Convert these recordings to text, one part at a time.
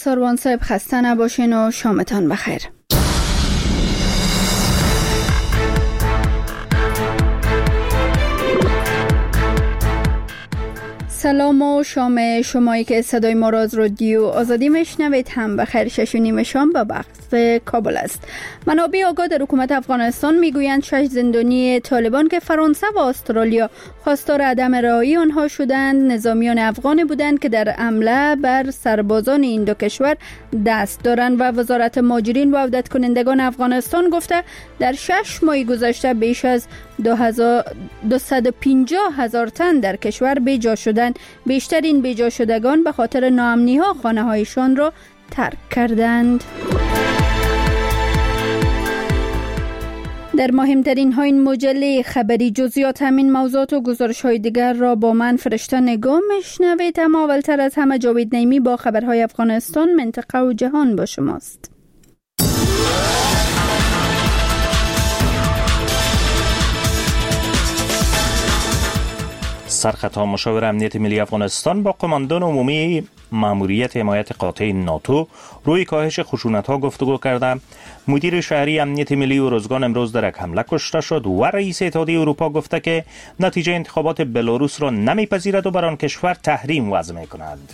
سروان صاحب خسته نباشین و شامتان بخیر. سلام و شام شمایی که صدای ما را از رادیو آزادی میشنوید هم بخیر. 6:30 شام به وقت کابل است. منابع آگاه در حکومت افغانستان میگویند 6 زندانی طالبان که فرانسه و استرالیا خواستار عدم رهایی آنها شدند نظامیان افغانی بودند که در حمله بر سربازان این دو کشور دست دارند و وزارت مهاجرین و عودت کنندگان افغانستان گفته در 6 ماه گذشته بیش از 250,000 تن در کشور بیجا شدند. بیشترین بیجا شدگان به خاطر ناامنی ها خانه هایشان را ترک کردند. در مهمترین های این مجله خبری جزئیات همین موضوعات و گزارش های دیگر را با من فرشته نگاه میشنوید. اما اولتر از همه جاوید نعیمی با خبرهای افغانستان، منطقه و جهان با شماست. سرخطا مشاور امنیت ملی افغانستان با قماندان عمومی ماموریت حمایت قاطع ناتو روی کاهش خشونت‌ها گفتگو کرده. مدیر شهری امنیت ملی اوروزگان امروز در یک حمله کشته شد و رئیس اتحادیه اروپا گفته که نتیجه انتخابات بلاروس را نمیپذیرد و بر آن کشور تحریم وضع می‌کند.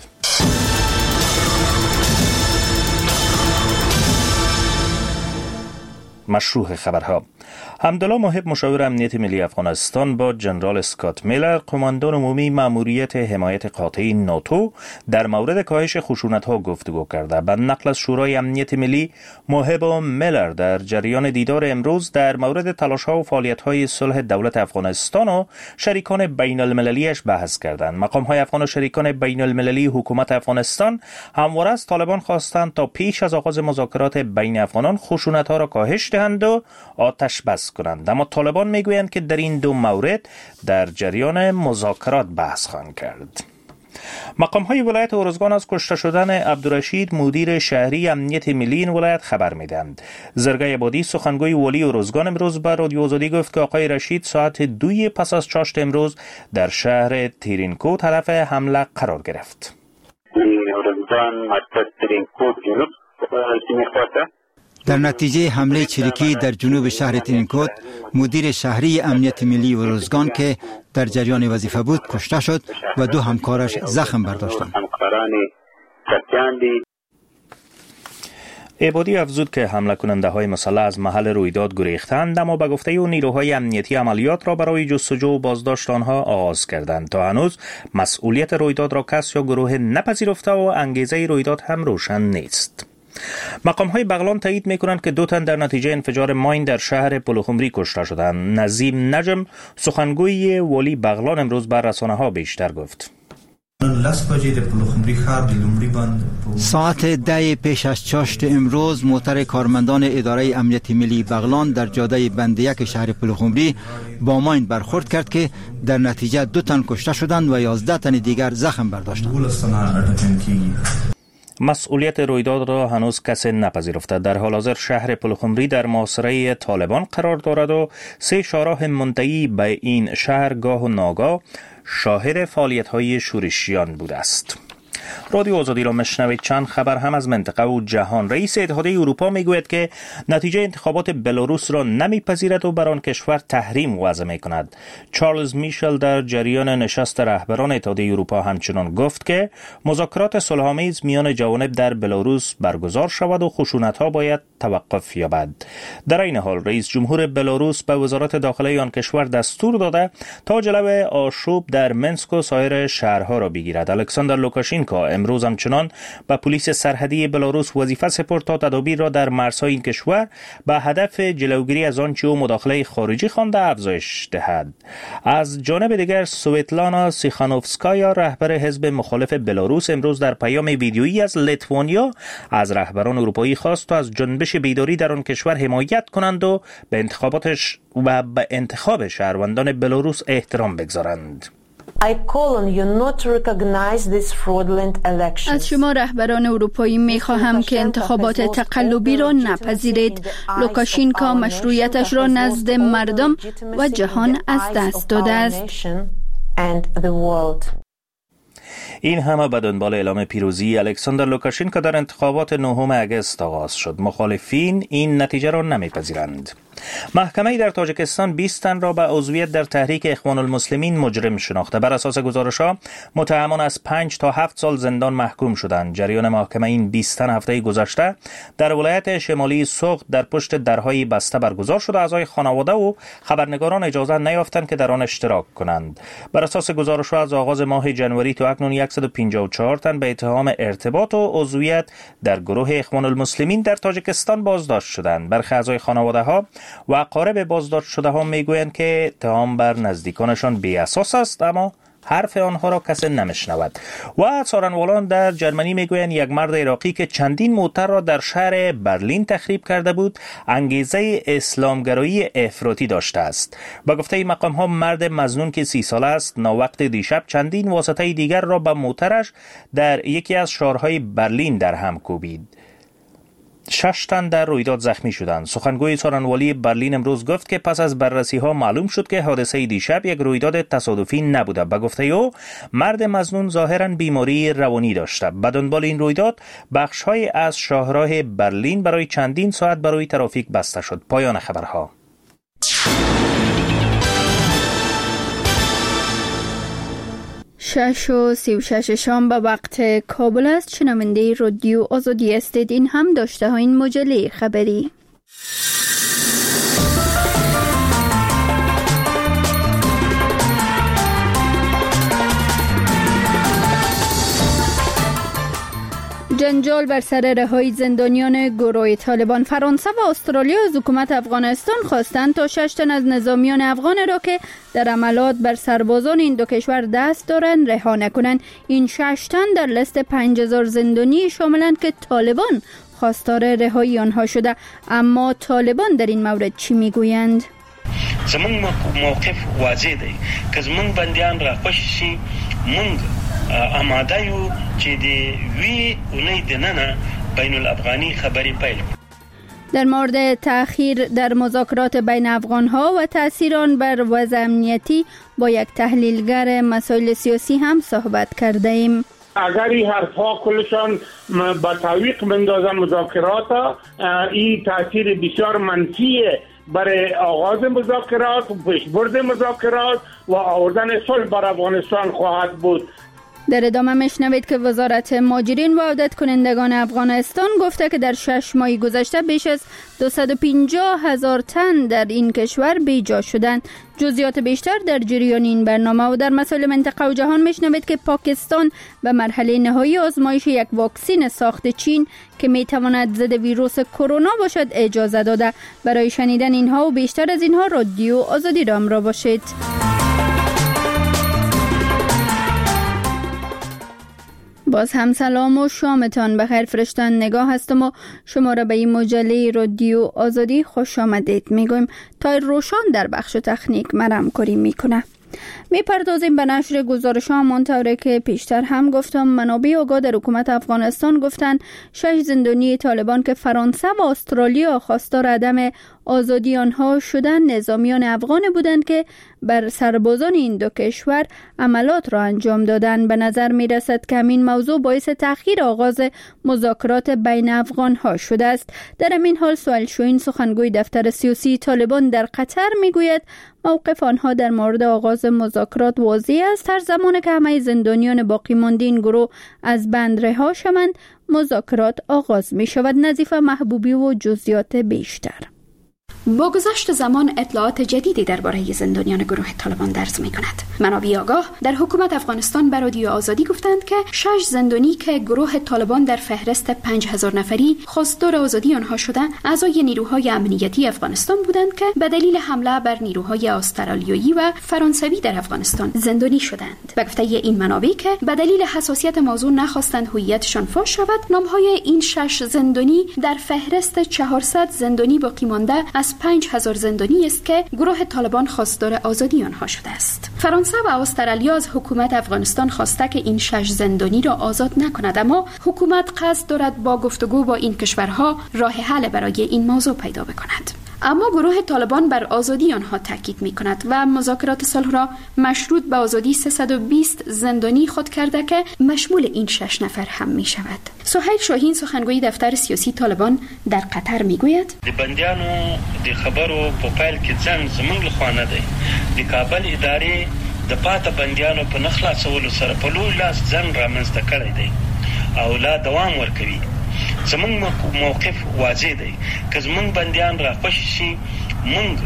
مشروع خبرها. حمدالله محب مشاور امنیت ملی افغانستان با جنرال اسکات میلر قماندان عمومی ماموریت حمایت قاطع ناتو در مورد کاهش خشونت‌ها گفتگو کرده. به نقل از شورای امنیت ملی، محب و میلر در جریان دیدار امروز در مورد تلاش‌ها و فعالیت‌های صلح دولت افغانستان و شریکان بین المللیش بحث کردند. مقام‌های افغان و شریکان بین المللی حکومت افغانستان همواره از طالبان خواستند تا پیش از آغاز مذاکرات بین افغانان خشونت‌ها را کاهش دهند و آتش بس کنند، اما طالبان میگویند که در این دو مورد در جریان مذاکرات بحث خواهند کرد. مقام‌های ولایت اوروزگان از کشته شدن عبدالرشید مدیر شهری امنیت ملی این ولایت خبر میدهند. زرگای عبادی سخنگوی والی اوروزگان امروز به رادیو آزادی گفت که آقای رشید ساعت 2 پس از چاشت امروز در شهر تیرینکو طرف حمله قرار گرفت. اوروزگان مرکز تیرینکو جنوب در نتیجه حمله چریکی در جنوب شهر ترینکوت مدیر شهری امنیت ملی اوروزگان که در جریان وظیفه بود کشته شد و 2 همکارش زخم برداشتند. عبادی افزود که حمله کننده های مسلح از محل رویداد گریختند، اما به گفته او نیروهای امنیتی عملیات را برای جستجو و بازداشت آنها آغاز کردند. تا هنوز مسئولیت رویداد را کس یا گروه نپذیرفته و انگیزه رویداد هم روشن نیست. مقام‌های بغلان تایید می‌کنند که 2 تن در نتیجه انفجار ماین در شهر پلوخمری کشته شدند. نظیم نجم سخنگوی والی بغلان امروز بر رسانه‌ها بیشتر گفت. ساعت 10 پیش از چاشت امروز موتر کارمندان اداره امنیت ملی بغلان در جاده بند 1 شهر پلوخمری با ماین برخورد کرد که در نتیجه 2 تن کشته شدند و 11 تن دیگر زخم برداشتند. مسئولیت رویداد را هنوز کسی نپذیرفته. در حال حاضر شهر پلوخمری در محاصره طالبان قرار دارد و 3 شاهراه منتهی به این شهر گاه و ناگاه شاهد فعالیت‌های شورشیان بوده است. رادیو آزادی را میشنوید. چند خبر هم از منطقه و جهان. رئیس اتحادیه اروپا میگوید که نتیجه انتخابات بلاروس را نمیپذیرد و بر آن کشور تحریم وضع میکند. چارلز میشل در جریان نشست رهبران اتحادیه اروپا همچنان گفت که مذاکرات صلح‌آمیز میان جوانب در بلاروس برگزار شود و خشونت‌ها باید توقف یابد. در این حال رئیس جمهور بلاروس به وزارت داخلی آن کشور دستور داده تا جلوی آشوب در منسک و سایر شهرها را بگیرد. الکساندر لوکاشینکو امروز همچنان به پلیس سرحدی بلاروس وظیفه سپرد تا تدابیر را در مرزهای این کشور به هدف جلوگیری از آنچه او مداخله خارجی خوانده افزایش دهد. از جانب دیگر سویتلانا سیخانوفسکایا رهبر حزب مخالف بلاروس امروز در پیام ویدیویی از لیتوانیا از رهبران اروپایی خواست تا از جنبش بیداری در آن کشور حمایت کنند و به انتخاب شهروندان بلاروس احترام بگذارند. از شما رهبران اروپایی میخواهم که انتخابات تقلبی را نپذیرید. لوکاشینکو مشروعیتش را نزد مردم و جهان از دست داده است. این همه به دنبال اعلام پیروزی الکساندر لوکاشنکو در انتخابات 9 اگست آغاز شد. مخالفین این نتیجه را نمیپذیرند. محکمه در تاجیکستان 20 تن را به عضویت در تحریک اخوان المسلمین مجرم شناخته. بر اساس گزارش‌ها متهمان از 5 تا 7 سال زندان محکوم شدند. جریان محاکمه این 20 تن هفته گذشته در ولایت شمالی سوخت در پشت درهای بسته برگزار شد. اعضای خانواده و خبرنگاران اجازه نیافتند که در آن اشتراک کنند. بر اساس گزارش‌ها از آغاز ماه جنوری تا اکنون 154 تن به اتهام ارتباط و عضویت در گروه اخوان المسلمین در تاجیکستان بازداشت شدند. برخی اعضای خانواده‌ها و اقارب بازداشت شده ها میگویند که اتهام بر نزدیکانشان بی اساس است، اما حرف آنها را کسی نمیشنود. و څارنوالان در جرمنی میگویند یک مرد عراقی که چندین موتر را در شهر برلین تخریب کرده بود انگیزه اسلامگرایی افراطی داشته است. با گفته مقام ها مرد مظنون که 30 ساله است ناوقت دیشب چندین واسطه دیگر را به موترش در یکی از شهرهای برلین در هم کوبید. 6 تن در رویداد زخمی شدند. سخنگوی څارنوالی برلین امروز گفت که پس از بررسی ها معلوم شد که حادثه دیشب یک رویداد تصادفی نبوده. به گفته او مرد مظنون ظاهرا بیماری روانی داشته. به دنبال این رویداد بخش‌های از شاهراه برلین برای چندین ساعت برای ترافیک بسته شد. پایان خبرها. 6:36 شام به وقت کابل است. شنونده رادیو آزادی استید. این هم داشته ها این مجله خبری. جنجال بر سر رهایی زندانیان گروه طالبان. فرانسه و استرالیا از حکومت افغانستان خواستند تا 6 تن از نظامیان افغان را که در حملات بر سربازان این دو کشور دست دارند رها نکنند. این 6 تن در لیست 5000 زندانی شاملند که طالبان خواستار رهایی آنها شده. اما طالبان در این مورد چی میگویند؟ زمون موقف واضح دی که زمون بندیان را خوشی مونږ آماده یو چې دی وی اونۍ دننه بین الافغانی خبری پیل. در مورد تأخیر در مذاکرات بین افغان‌ها و تأثیر آن بر وضع امنیتی با یک تحلیلگر مسائل سیاسی هم صحبت کرده ایم. اگر این حرفها کلشان با تعویق بندازن مذاکرات، این تأثیر بسیار منفیه برای آغاز مذاکرات و پیشبرد مذاکرات و آوردن صلح بر افغانستان خواهد بود. در ادامه میشنوید که وزارت مهاجرین و عودت کنندگان افغانستان گفته که در 6 ماه گذشته بیش از 250,000 تن در این کشور بیجا شدند. جزئیات بیشتر در جریان این برنامه. و در مسائل منطقه و جهان میشنوید که پاکستان به مرحله نهایی آزمایش یک واکسن ساخت چین که میتواند ضد ویروس کرونا باشد اجازه داده. برای شنیدن اینها و بیشتر از اینها رادیو آزادی را همراه باشید. باز هم سلام و شامتان بخیر. فرشتن نگاه هستم و شما را به این مجله رادیو آزادی خوش آمدید میگویم. تا روشان در بخش تکنیک مرام کاری میکنه. میپردازیم به نشر گزارش ها. همانطوره که پیشتر هم گفتم منابع آگاه در حکومت افغانستان گفتند 6 زندانی طالبان که فرانسه و استرالیا خواستار عدم آزادی آنها شدند نظامیان افغان بودند که بر سربازان این دو کشور عملات را انجام دادند. به نظر می رسد که همین موضوع باعث تأخیر آغاز مذاکرات بین افغان ها شده است. در همین حال سوال شوین سخنگوی دفتر سیاسی طالبان در قطر می گوید موقف آنها در مورد آغاز مذاکرات واضح است. هر زمان که همه زندانیان باقی مانده این گروه از بند رها شوند مذاکرات آغاز می شود. نظیفه محبوبی و جزئیات بیشتر. با گذشت زمان اطلاعات جدیدی درباره زندانیان گروه طالبان درز می‌کند. منابع آگاه در حکومت افغانستان به رادیو آزادی گفتند که 6 زندانی که گروه طالبان در فهرست 5000 نفری خواستار آزادی آنها شده اعضای نیروهای امنیتی افغانستان بودند که به دلیل حمله بر نیروهای استرالیایی و فرانسوی در افغانستان زندانی شدند. به گفته این منابع که به دلیل حساسیت موضوع نخواستند هویتشان فاش شود، نام‌های این 6 زندانی در فهرست 400 زندانی باقی مانده از 5000 زندانی است که گروه طالبان خواستار آزادی آنها شده است. فرانسه و استرالیا از حکومت افغانستان خواسته که این 6 زندانی را آزاد نکند، اما حکومت قصد دارد با گفتگو با این کشورها راه حل برای این موضوع پیدا بکند. اما گروه طالبان بر آزادی آنها تاکید می کند و مذاکرات صلح را مشروط به آزادی 320 زندانی خود کرده که مشمول این 6 نفر هم می شود. سهیل شاهین سخنگوی دفتر سیاسی طالبان در قطر می گوید د بندیانو د خبرو په پیل کې ځان زموږ لخوا نه دی. د کابل ادارې د پاته بندیانو په نخلاصولو سره په لوی لاس ځان رامنځته کړی دی او لا دوام ورکوي. زموږ موقف واضح دی که زموږ بندیان را خوشي شي موږ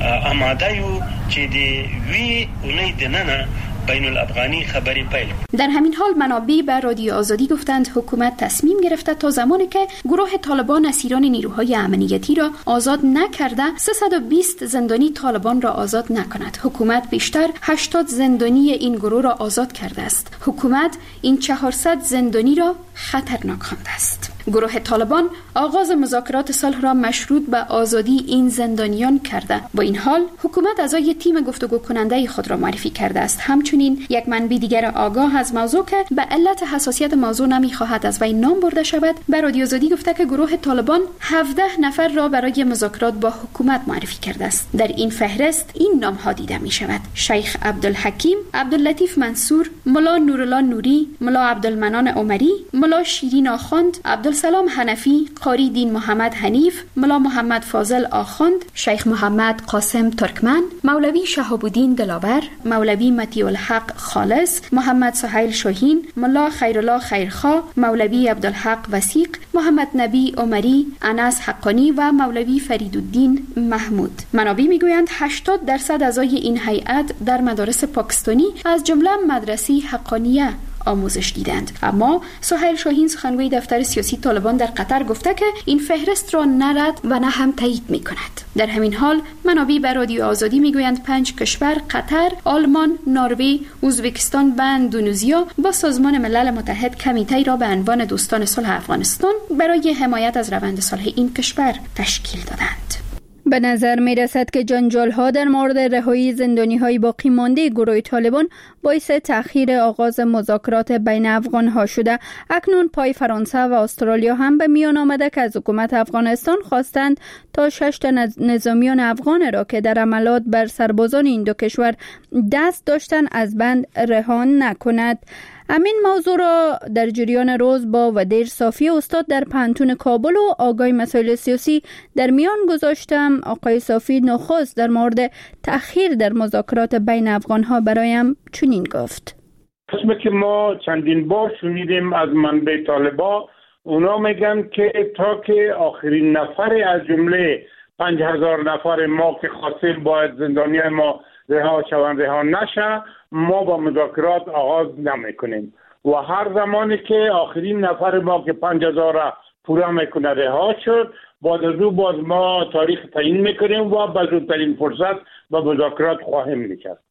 آماده یو چې د وی اونۍ دننه بین الافغانی خبری پیل. در همین حال منابع به رادیو آزادی گفتند حکومت تصمیم گرفته تا زمانی که گروه طالبان اسیران نیروهای امنیتی را آزاد نکرده 320 زندانی طالبان را آزاد نکند. حکومت بیشتر 80 زندانی این گروه را آزاد کرده است. حکومت این 400 زندانی را خطرناک خوانده است. گروه طالبان آغاز مذاکرات صلح را مشروط به آزادی این زندانیان کرده. با این حال حکومت اعضای تیم گفتگو کننده خود را معرفی کرده است. همچنین یک منبع دیگر آگاه از موضوع که به علت حساسیت موضوع نمی‌خواهد از وی نام برده شود به رادیو آزادی گفته که گروه طالبان 17 نفر را برای مذاکرات با حکومت معرفی کرده است. در این فهرست این نام‌ها دیده می‌شود: شیخ عبدالحکیم، عبداللطیف منصور، ملا نورالله نوری، ملا عبدالمنان عمری، ملا شیرین آخوند، عبدالسلام حنفی، قاری دین محمد حنیف، ملا محمد فاضل آخوند، شیخ محمد قاسم ترکمن، مولوی شهاب الدین دلاور، مولوی مطیع الحق خالص، محمد سهیل شاهین، ملا خیرالله خیرخواه، مولوی عبدالحق وثیق، محمد نبی عمری، انس حقانی و مولوی فریدالدین محمود. منابع میگویند 80% اعضای این هیئت در مدارس پاکستانی از جمله مدرسه حقانیه آموزش دیدند. اما سهیل شاهین سخنگوی دفتر سیاسی طالبان در قطر گفته که این فهرست را نه رد و نه هم تایید می کند. در همین حال منابع به رادیو آزادی می گویند 5 کشور قطر، آلمان، نروژ، ازبکستان و اندونزیا با سازمان ملل متحد کمیته را به عنوان دوستان صلح افغانستان برای حمایت از روند صلح این کشور تشکیل دادند. به نظر می رسد که جنجال‌ها در مورد رهایی زندانی‌های باقی مانده گروه طالبان باعث تأخیر آغاز مذاکرات بین افغان‌ها شده. اکنون پای فرانسه و استرالیا هم به میان آمده که از حکومت افغانستان خواستند تا 6 نظامیان افغان را که در حملات بر سربازان این دو کشور دست داشتند از بند رها نکند. همین موضوع را در جریان روز با ودیر صافی استاد در پانتون کابل و آگاه مسائل سیاسی در میان گذاشتم. آقای صافی نخست در مورد تأخیر در مذاکرات بین افغان‌ها برایم چنین گفت: قسمی که ما چندین بار شنیدیم از منبع طالبا، اونا میگن که تا که آخرین نفر از جمله 5000 نفر ما که خواستیم باید زندانی ما رها شوند رها نشه، ما با مذاکرات آغاز نمیکنیم و هر زمانی که آخرین نفر ما که 5000 پورا میکنه رها شد، بعد از او باز ما تاریخ تعیین میکنیم و به زودترین فرصت با مذاکرات خواهیم نشست.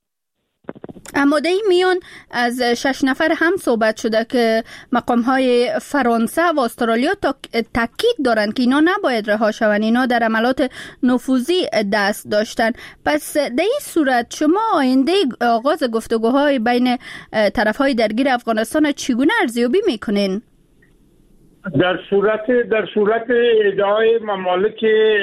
اماده میان از 6 نفر هم صحبت شده که مقام‌های فرانسه و استرالیا تاکید دارند که اینا نباید رها شوند، اینا در عملات نفوذی دست داشتن. پس در این صورت شما آینده آغاز گفتگوهای بین طرف‌های درگیر افغانستان چگونه ارزیابی میکنین؟ در صورت ادعای ممالک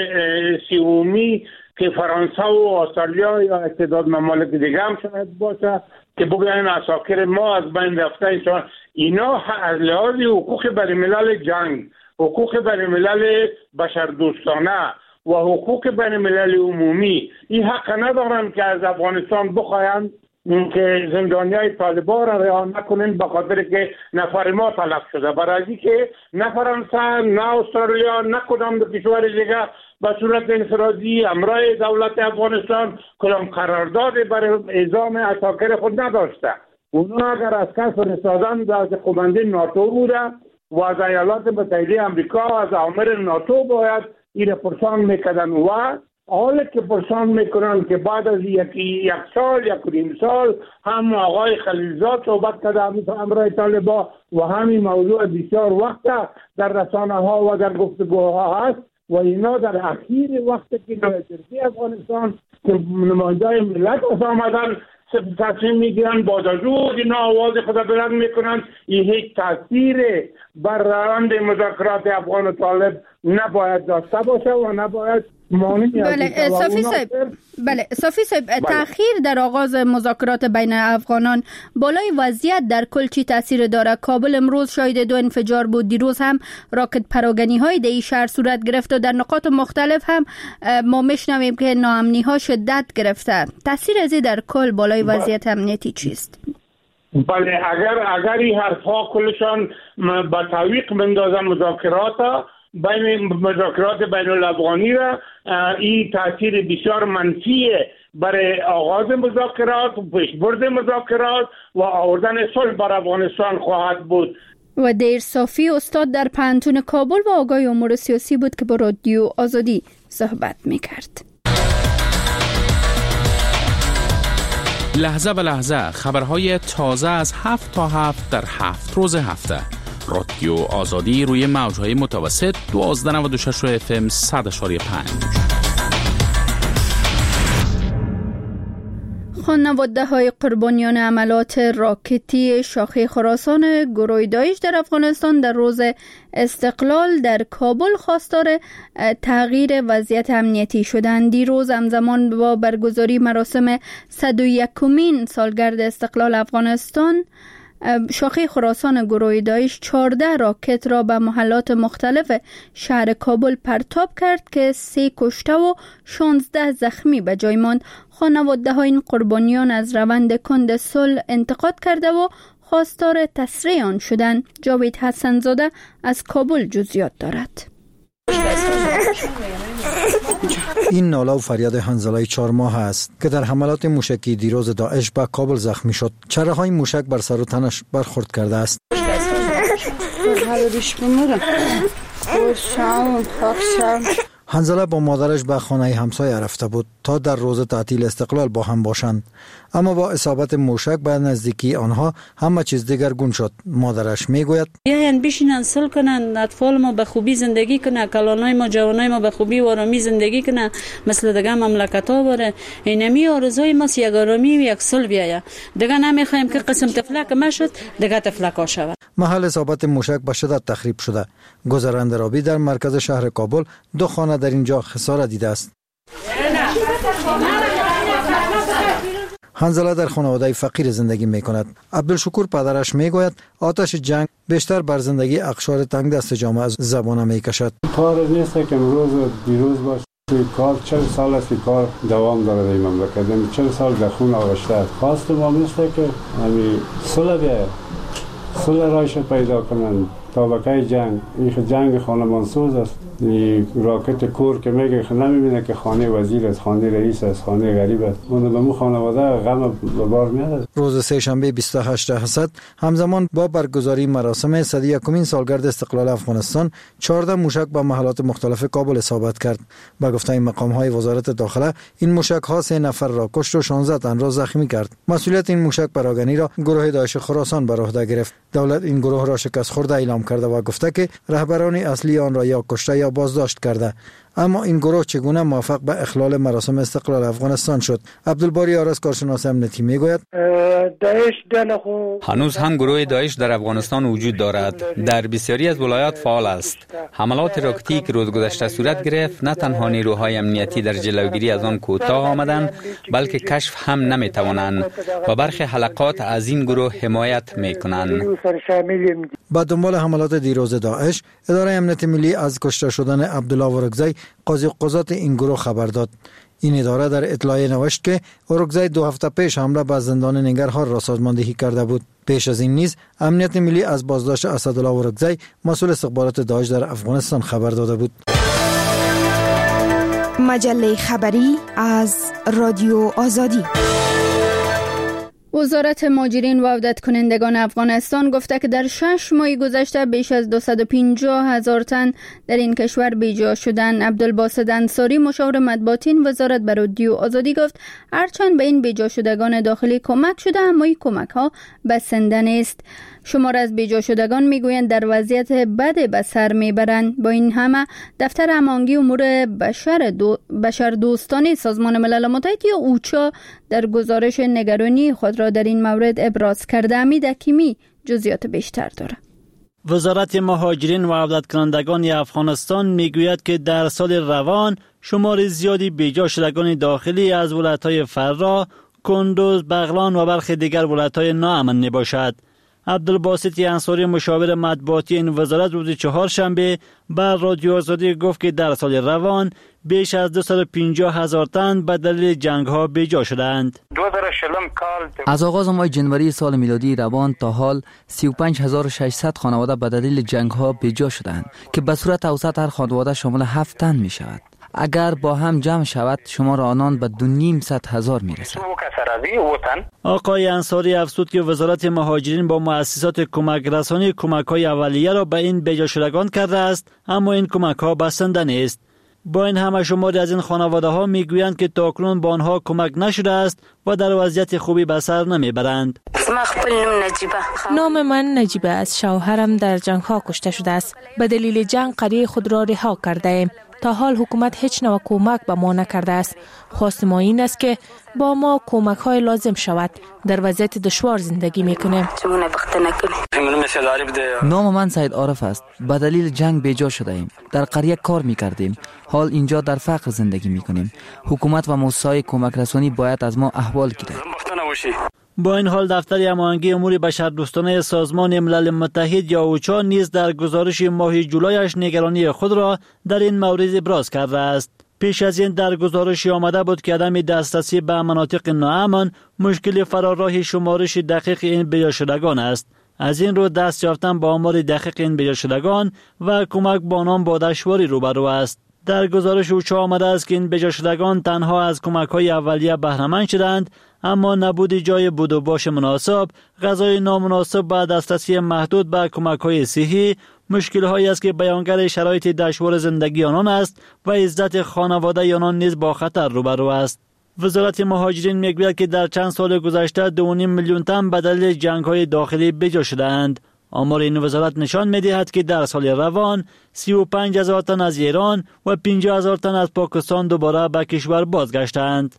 سومی که فرانسه و استرالیا یا اتحاد ممالک دیگه هم شاید باشه که بگوین اساکر ما از بین رفته، اینا از لحاظ حقوق بین الملل جنگ، حقوق بین الملل بشردوستانه و حقوق بین الملل عمومی این حق ندارن که از افغانستان بخواین که زندانیای طالبان را رها نکنین به خاطر که نفر ما تلف شده. برای اینکه نه فرانسه نه استرالیا نه کدام کشور دیگه به صورت انفرادی امرای دولت افغانستان کدام قرارداد برای اعزام اساکر خود نداشته. اونا اگر اسکر فرستادن از قماندان ناتو بوده و از ایالات متحده امریکا و از آمر ناتو باید این پرسان میکردن و حالا که پرسان میکنن که بعد از یک سال یک نیم سال هم آقای خلیلزاد صحبت کرده امرای طالبان و همین موضوع بسیار وقت در رسانه ها و در گفتگوها هست و اینا در اخیر وقت که نویترسی افغانستان که نماینده ملت آمدن تصمیم میگیرن بعد از او اینا آواز خود بلند میکنن. این هیچ تاثیر بر روند مذاکرات افغان و طالب نباید داشته باشه و نباید بله صافی صاحب تأخیر در آغاز مذاکرات بین افغانان بالای وضعیت در کل چی تاثیر داره؟ کابل امروز شاهد 2 انفجار بود، دیروز هم راکت پراگنی های در این شهر صورت گرفت و در نقاط مختلف هم ما میشنویم که ناامنی ها شدت گرفته. تاثیر از در کل بالای وضعیت امنیتی چیست؟ بله اگر این حرفها کلشان با تعویق بندازن مذاکرات بین الافغانی را، این تاثیر بسیار منفی برای آغاز مذاکرات و پیشبرد مذاکرات و آوردن صلح بر افغانستان خواهد بود. و دیر صافی استاد در پانتون کابل و آگاه امور سیاسی بود که با رادیو آزادی صحبت میکرد. لحظه به لحظه خبرهای تازه از 7 تا 7 در 7 روز هفته. رادیو آزادی روی موجهای متوسط 1296 FM 100.5. خانواده های قربانیان عملات راکتی شاخه خراسان گروه داعش در افغانستان در روز استقلال در کابل خواستار تغییر وضعیت امنیتی شدند. دیروز همزمان با برگزاری مراسم 101مین سالگرد استقلال افغانستان، شاخه خراسان گروه داعش 14 راکت را به محلات مختلف شهر کابل پرتاب کرد که 3 کشته و 16 زخمی به جای ماند. خانواده های این قربانیان از روند کند صلح انتقاد کرده و خواستار تسریع آن شدند. جاوید حسن زاده از کابل جزئیات دارد. این ناله و فریاد حنظله 4 ماه است که در حملات موشکی دیروز داعش به کابل زخمی شد. چره های موشک بر سر و تنش برخورد کرده است. حنظله با مادرش به خانه همسایه رفته بود تا در روز تعطیل استقلال با هم باشند، اما با اصابت موشک به نزدیکی آنها همه چیز دیگرگون شد. مادرش میگوید بیاین بشینن صلح کنن، اطفال ما به خوبی زندگی کنن، کلانای ما جوانای ما به خوبی و آرامی زندگی کنن مثل دیگه مملکت ها باره. اینمی آرزوی ما یک آرامی و یک صلح بیاید. دیگه نمیخوایم که قسم تفلک ما شد دیگه تفلک ها شود. محل اصابت موشک به شدت تخریب شده. گذرنده رابی در مرکز شهر کابل 2 خانه در اینجا خسارت دیده است. حنظله در خانواده فقیر زندگی می کند. عبدالشکور پدرش می گوید آتش جنگ بیشتر بر زندگی اقشار تنگ دست جامعه از زبانه می کشد. کار نیست که امروز دیروز باشه. کار 40 سال است کار دوام داره در این مملکت. 40 سال در خون آغشته است. خواست ما نیست که همین صلح بیاید. صلح رایش پیدا کنند. تابکه جنگ، این جنگ خانمانسوز است. این راکت کور که میگه نمیبینه که خانه وزیر است، خانه رئیس است، خانه غریب است. اون به مو خانواده غم به بار میاد. روز سه‌شنبه 28 اسد همزمان با برگزاری مراسم 101مین سالگرد استقلال افغانستان 14 موشک به محلات مختلف کابل اصابت کرد. با گفته مقام‌های وزارت داخله این موشک‌ها 3 نفر را کشت و 16 تن را زخمی کرد. مسئولیت این موشک پراگنی را گروه داعش خراسان بر عهده گرفت. دولت این گروه را شکست خورده اعلام کرده و گفته که رهبران اصلی آن را یا کشته یا بازداشت کرده. اما این گروه چگونه موفق به اخلال مراسم استقلال افغانستان شد؟ عبدالباری آرس کارشناس امنیتی میگوید هنوز هم گروه داعش در افغانستان وجود دارد. در بسیاری از ولایات فعال است. حملات راکتی که روز گذشته صورت گرفت نه تنها نیروهای امنیتی در جلوگیری از آن کوتاه آمدند بلکه کشف هم نمیتوانند و برخی حلقات از این گروه حمایت میکنند. با دنبال حملات دیروز داعش، اداره امنیت ملی از کشته شدن عبدالله ورکزی قاضی قضات این گروه خبر داد. این اداره در اطلاعیه نوشت که ورکزی 2 هفته پیش حمله به زندان ننگرهار را سازماندهی کرده بود. پیش از این نیز امنیت ملی از بازداشت اسدالله ورکزی مسئول استخبارات داعش در افغانستان خبر داده بود. مجله خبری از رادیو آزادی. وزارت مهاجرین و عودت کنندگان افغانستان گفته که در 6 ماه گذشته بیش از 250,000 تن در این کشور بیجا شدند. عبدالباسط انصاری مشاور مطبوعاتی وزارت به رادیو آزادی گفت هرچند به این بیجا شدگان داخلی کمک شده اما این کمک ها بسنده نیست. شمار از بیجا شدگان میگویند در وضعیت بد به سر میبرند. با این همه دفتر هماهنگی امور بشر دوستانه سازمان ملل متحد یا اوچا در گزارش نگرانی خود را در این مورد ابراز کرده. امید حکیمی جزئیات بیشتر دارد. وزارت مهاجرین و عودت کنندگان افغانستان میگوید که در سال روان شمار زیادی بیجا شدگان داخلی از ولایت‌های فرا، کندوز، بغلان و برخی دیگر ولایت‌های ناامن میباشد. عبدالباسط انصاری مشاور مطبوعاتی این وزارت روز چهارشنبه بر رادیو آزادی گفت که در سال روان بیش از 250,000 تن به دلیل جنگ‌ها بیجا شدند. از آغاز ماه جنوری سال میلادی روان تا حال 35,600 خانواده به دلیل جنگ‌ها بیجا شدند که به صورت اوسط هر خانواده شامل 7 تن می شود. اگر با هم جمع شود شمار آنان به 2,500,000 می رسد. آقای انصاری افزود که وزارت مهاجرین با مؤسسات کمک رسانی کمک‌های اولیه را به این بیجا شدگان کرده است، اما این کمک‌ها بسنده نیست. با این همه شماری از این خانواده‌ها میگویند که تاکنون با آنها کمک نشده است و در وضعیت خوبی به سر نمیبرند. نام من نجیبه است. شوهرم در جنگ‌ها کشته شده است. به دلیل جنگ قریه خود را رها کرده ایم. تا حال حکومت هیچ نوع کمک به ما نکرده است. خواست ما این است که با ما کمک های لازم شود. در وضعیت دشوار زندگی میکنیم. نام من سید عارف است. به دلیل جنگ بیجا شده ایم. در قریه کار میکردیم. حال اینجا در فقر زندگی میکنیم. حکومت و مؤسسات کمک رسانی باید از ما احوال گیرد. با این حال دفتر هماهنگی امور بشردوستانه سازمان ملل متحد یا اوچا نیز در گزارش ماه جولایش نگرانی خود را در این مورد ابراز کرده است. پیش از این در گزارش آمده بود که عدم دسترسی به مناطق ناامن مشکل فراراه شمارش دقیق این بیجا شدگان است. از این رو دست یافتن با آمار دقیق این بیجا شدگان و کمک با آنان با دشواری روبرو است. در گزارش اوچا آمده است که این بیجا شدگان تنها از کمک‌های اولیه بهره مند شدند، اما نبود جای بود و باش مناسب، غذای نامناسب و دسترسی محدود به کمک‌های صحی مشکل‌هایی است که بیانگر شرایط دشوار زندگی آنان است و عزت خانواده آنان نیز با خطر روبرو است. وزارت مهاجرین میگوید که در چند سال گذشته 2.5 میلیون تن به دلیل جنگ‌های داخلی بیجا شدند. آمار این وزارت نشان می‌دهد که در سال روان 35,000 تن از ایران و 50,000 تن از پاکستان دوباره به کشور بازگشتند.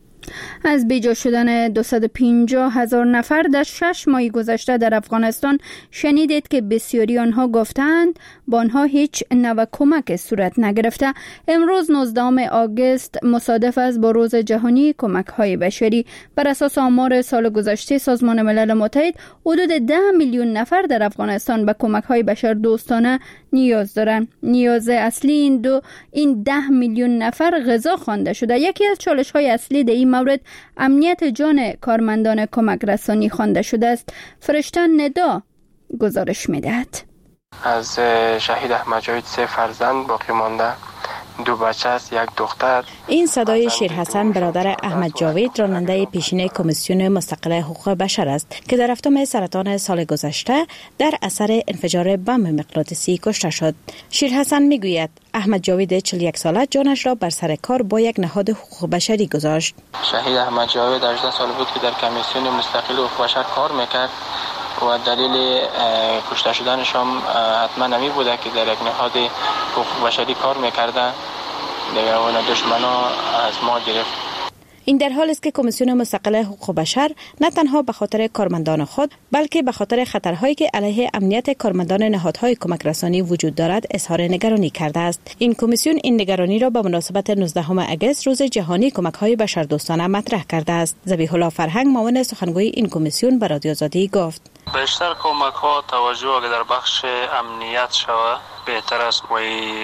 از بیجا شدن 250,000 نفر در 6 ماه گذشته در افغانستان شنیدید که بسیاری آنها گفتند با آنها هیچ نوع کمک صورت نگرفته. امروز 19 آگوست مصادف است با روز جهانی کمک های بشری. بر اساس آمار سال گذشته سازمان ملل متحد حدود 10 میلیون نفر در افغانستان به کمک های بشر دوستانه نیاز دارند. نیاز اصلی این 10 میلیون نفر غذا خوانده شده. یکی از چالش های اصلی در این مورد امنیت جان کارمندان کمک رسانی خوانده شده است. فرشته ندا گزارش میدهد. از شهید احمد جاوید 3 فرزند باقی مانده، 2 بچه است، 1 دختر. این صدای شیر حسن برادر احمد جاوید راننده پیشین کمیسیون مستقل حقوق بشر است که در 7 سرطان سال گذشته در اثر انفجار بمب مغناطیسی کشته شد. شیر حسن میگوید احمد جاوید 41 ساله جانش را بر سر کار با یک نهاد حقوق بشری گذاشت. شهید احمد جاوید 18 سال بود که در کمیسیون مستقل حقوق بشر کار میکرد و دلیل کشته شدنش هم حتما نمی بوده که در یک نهاد حقوق بشری کار میکرده. دیگر دشمنا از ما گرفت. این در حال است که کمیسیون مستقل حقوق بشر نه تنها به خاطر کارمندان خود بلکه به خاطر خطرهایی که علیه امنیت کارمندان نهادهای کمک رسانی وجود دارد اظهار نگرانی کرده است. این کمیسیون این نگرانی را به مناسبت 19 آگوست روز جهانی کمک‌های بشردوستانه مطرح کرده است. ذبیح الله فرهنگ معاون سخنگوی این کمیسیون به رادیو آزادی گفت: بیشتر کمک‌ها توجه اگر در بخش امنیت شود بهتر است و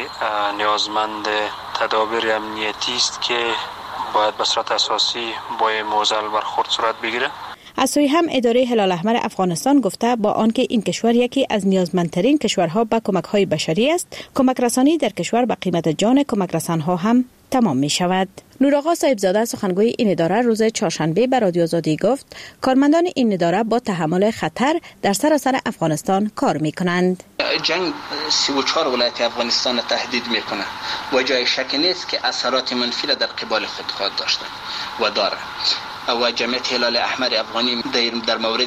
نیازمند تدابیر امنیتی است که باید به صورت اساسی با موزل برخورد صورت بگیره. از سوی هم اداره هلال احمر افغانستان گفته با آنکه این کشور یکی از نیازمندترین کشورها به کمک‌های بشری است، کمک رسانی در کشور به قیمت جان کمک رسان‌ها هم تمام می شود. نورآقا صاحبزاده سخنگوی این اداره روز چهارشنبه به رادیو آزادی گفت کارمندان این اداره با تحمل خطر در سراسر افغانستان کار می کنند. جنگ 34 ولایت افغانستان تهدید می کنه و جای شک نیست که اثرات منفی در قبال خود خواهد داشته و داره. و جمعیت هلال احمر افغانی در مورد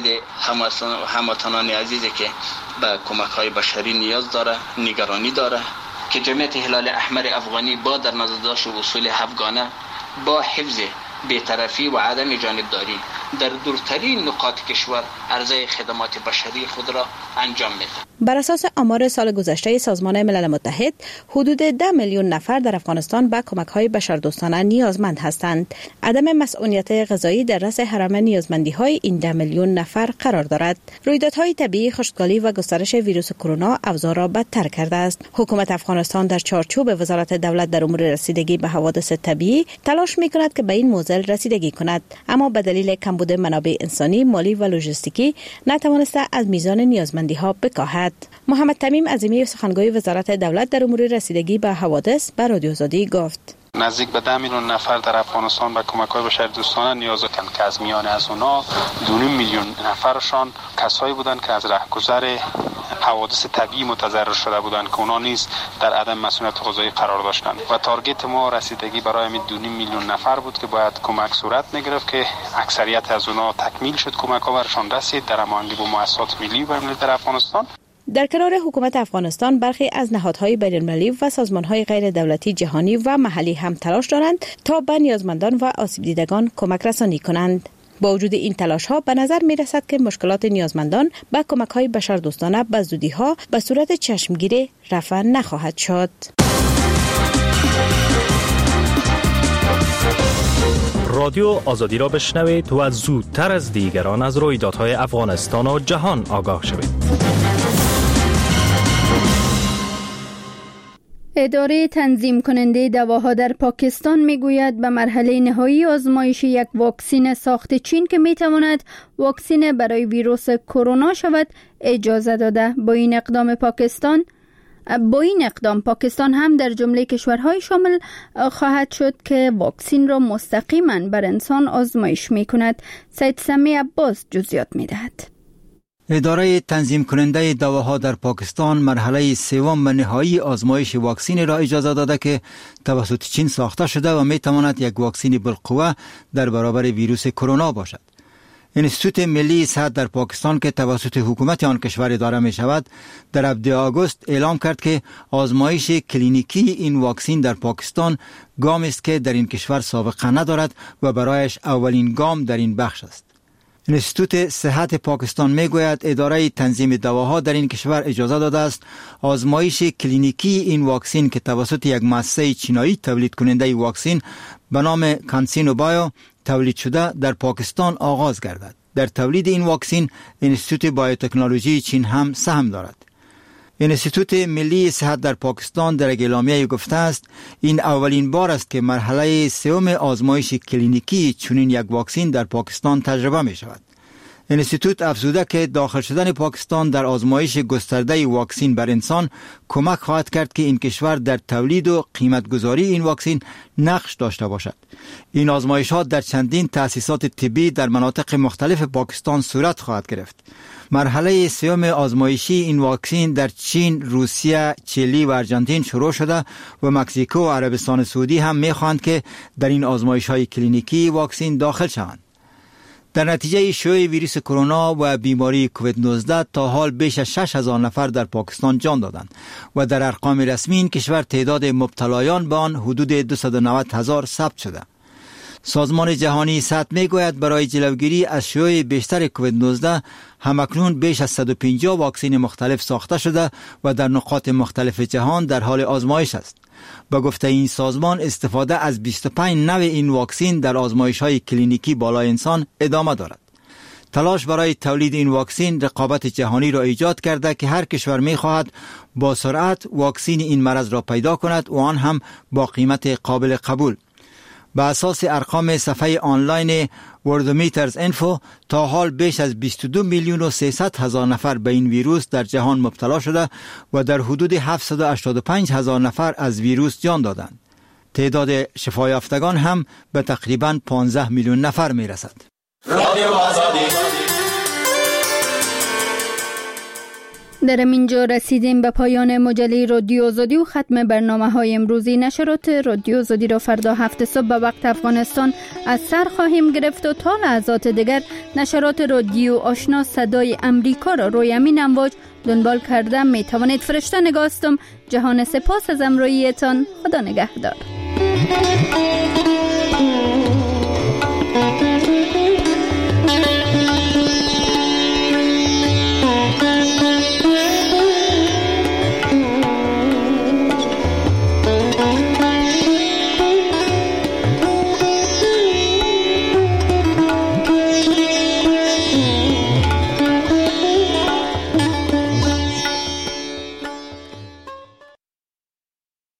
هموطنان عزیزی که به کمک‌های بشری نیاز داره نگرانی داره که جمعیت هلال احمر افغانی با در نظر داشت اصول هفگانه با حفظ بی‌طرفی و عدم جانبداری در دورترین نقاط کشور عرضه خدمات بشری خود را انجام می‌دهند. بر اساس آمار سال گذشته سازمان ملل متحد، حدود 10 میلیون نفر در افغانستان به کمک‌های بشردوستانه نیازمند هستند. عدم مسئولیت غذایی در رأس حرم نیازمندی‌های این 10 میلیون نفر قرار دارد. رویدادهای طبیعی، خشکسالی و گسترش ویروس کرونا اوضاع را بدتر کرده است. حکومت افغانستان در چارچوب وزارت دولت در امور رسیدگی به حوادث طبیعی تلاش می‌کند که به این موضوع رسیدگی کند، اما به دلیل کمبود منابع انسانی، مالی و لوجستیکی نتوانسته از میزان نیازمندی‌ها بکاهد. محمد تمیم عظیمی، سخنگوی وزارت دولت در امور رسیدگی به حوادث، به رادیو آزادی گفت: نزدیک به 10 میلیون نفر در افغانستان به کمک‌های بشردوستانه نیاز دارند که از میان از اونا 2 میلیون نفرشان کسایی بودند که از رهگذر حوادث طبیعی متضرر شده بودند که اونا نیز در عدم مسئولیت غذایی قرار داشتند و تارگت ما رسیدگی برای همین 2 میلیون نفر بود که باید کمک صورت می‌گرفت که اکثریت از اونا تکمیل شد، کمک‌ها برشان رسید در هماهنگی با مؤسسات ملی و ملی در افغانستان. در کنار حکومت افغانستان، برخی از نهادهای بین‌المللی و سازمان‌های غیر دولتی جهانی و محلی هم تلاش دارند تا به نیازمندان و آسیب دیدگان کمک رسانی کنند. با وجود این تلاش‌ها به نظر می‌رسد که مشکلات نیازمندان به کمک‌های بشردوستانه به زودی‌ها به صورت چشمگیری رفع نخواهد شد. رادیو آزادی را بشنوید و زودتر از دیگران از رویدادهای افغانستان و جهان آگاه شوید. اداره تنظیم کننده دواها در پاکستان میگوید به مرحله نهایی آزمایش یک واکسن ساخت چین که میتواند واکسن برای ویروس کرونا شود اجازه داده. با این اقدام پاکستان هم در جمله کشورهای شامل خواهد شد که واکسن را مستقیما بر انسان آزمایش میکند. سید سمی عباس جزئیات میدهد. اداره تنظیم کننده دواها در پاکستان مرحله سوم و نهایی آزمایش واکسن را اجازه داده که توسط چین ساخته شده و می تواند یک واکسن بالقوه در برابر ویروس کرونا باشد. انستیتوت ملی صحت در پاکستان که توسط حکومت آن کشور اداره می شود در 7 آگوست اعلام کرد که آزمایش کلینیکی این واکسن در پاکستان گامی است که در این کشور سابقه ندارد و برایش اولین گام در این بخش است. انستیتوت صحت پاکستان میگوید اداره تنظیم دواها در این کشور اجازه داده است آزمایش کلینیکی این واکسن که توسط یک مؤسسه چینایی تولید کننده واکسن به نام کانسینو بایو تولید شده در پاکستان آغاز گردد. در تولید این واکسن انستیتوت بایوتکنولوژی چین هم سهم دارد. انستیتوت ملی صحت در پاکستان در اعلامیه گفته است این اولین بار است که مرحله سوم آزمایش کلینیکی چنین یک واکسن در پاکستان تجربه می شود. انستیتوت افزوده که داخل شدن پاکستان در آزمایش گسترده واکسن بر انسان کمک خواهد کرد که این کشور در تولید و قیمتگذاری این واکسن نقش داشته باشد. این آزمایش ها در چندین تأسیسات طبی در مناطق مختلف پاکستان صورت خواهد گرفت. مرحله سوم آزمایشی این واکسن در چین، روسیه، چیلی و ارژانتین شروع شده و مکزیکو و عربستان سعودی هم می‌خواهند که در این آزمایش‌های کلینیکی واکسن داخل شوند. در نتیجه شیوع ویروس کرونا و بیماری کووید 19 تا حال بیش از 6000 نفر در پاکستان جان دادند و در ارقام رسمی این کشور تعداد مبتلایان به آن حدود 290,000 ثبت شده. سازمان جهانی صحت میگوید برای جلوگیری از شیوع بیشتر کووید 19 همکنون بیش از 150 واکسن مختلف ساخته شده و در نقاط مختلف جهان در حال آزمایش است. با گفته این سازمان استفاده از 25 نوع این واکسن در آزمایش‌های کلینیکی بالای انسان ادامه دارد. تلاش برای تولید این واکسن رقابت جهانی را ایجاد کرده که هر کشور می‌خواهد با سرعت واکسن این مرض را پیدا کند و آن هم با قیمت قابل قبول. به اساس ارقام صفحه آنلاین وردومیترز انفو تا حال بیش از 22 میلیون و 300 هزار نفر به این ویروس در جهان مبتلا شده و در حدود 785 هزار نفر از ویروس جان دادند. تعداد شفا یافتگان هم به تقریباً 15 میلیون نفر می رسد. در اینجا رسیدیم به پایان مجله رادیو آزادی و ختم برنامه‌های امروزی. نشرات رادیو آزادی را فردا 7 صبح به وقت افغانستان از سر خواهیم گرفت و تا لحظات دیگر نشرات رادیو آشنا صدای امریکا را روی امین امواج دنبال کرده می توانید. فرشته نگاستم. جهان سپاس از همراهیتان. خدا نگهدار.